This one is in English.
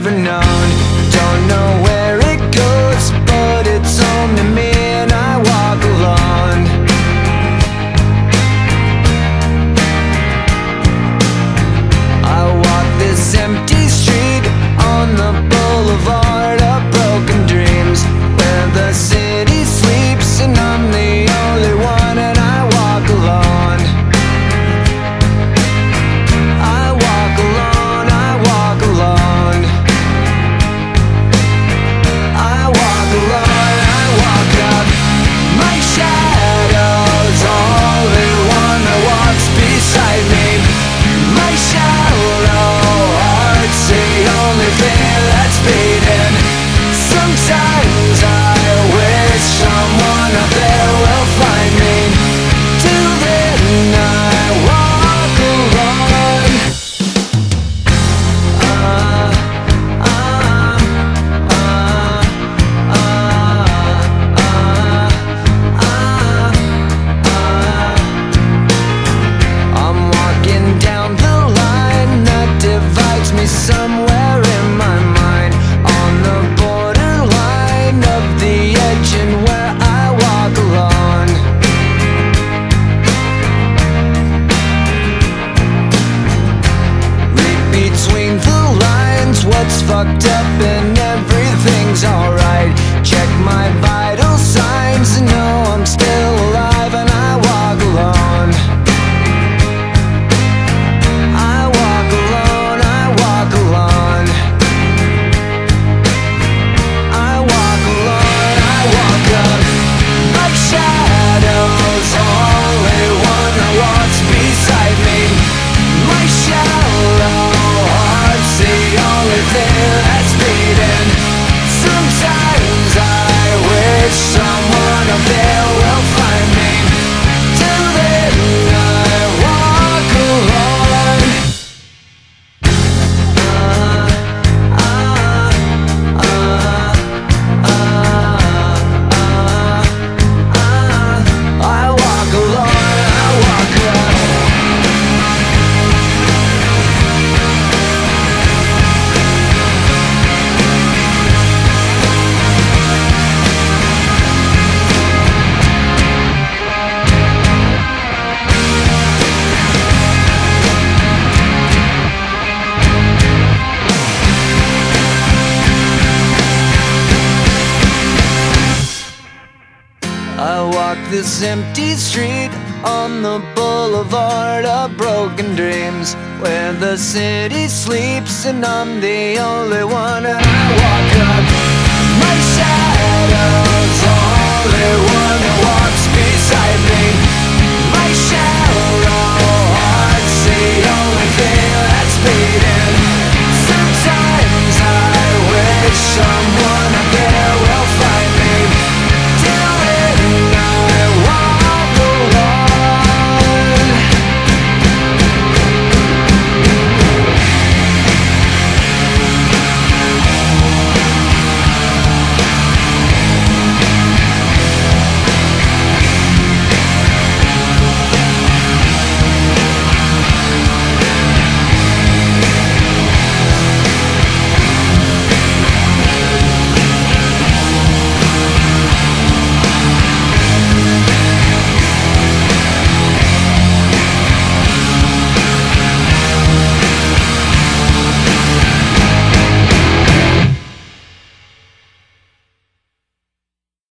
ever known. Don't know where it goes, but it's home to me, and I walk alone. I walk this empty street on the boulevard of broken dreams, where the city sleeps and I'm the only one, and I walk alone. I walk alone, I walk alone. I walk alone, I walk up. My shadow's only one that walks beside me. My shallow heart's the only thing that's beating. Sometimes I wish someone up there will find me. Till then I walk alone. I'm walking down the line that divides me somewhere in my mind, on the borderline of the edge and where I walk alone. Read between the lines what's fucked up and everything's alright. Check my vital signs and know I'm still alive, and I walk alone. I walk alone, I walk alone. I walk alone, I walk up. My shadow's only one that walks beside me. My shallow heart's the only thing that's beating. Sometimes I wish someone up there will find me. Till then I walk alone. I walk alone, I walk alone. I walk this empty street on the boulevard of broken dreams, where the city sleeps and I'm the only one, and I walk up. My shadow's only one that walks beside me. My shallow heart's the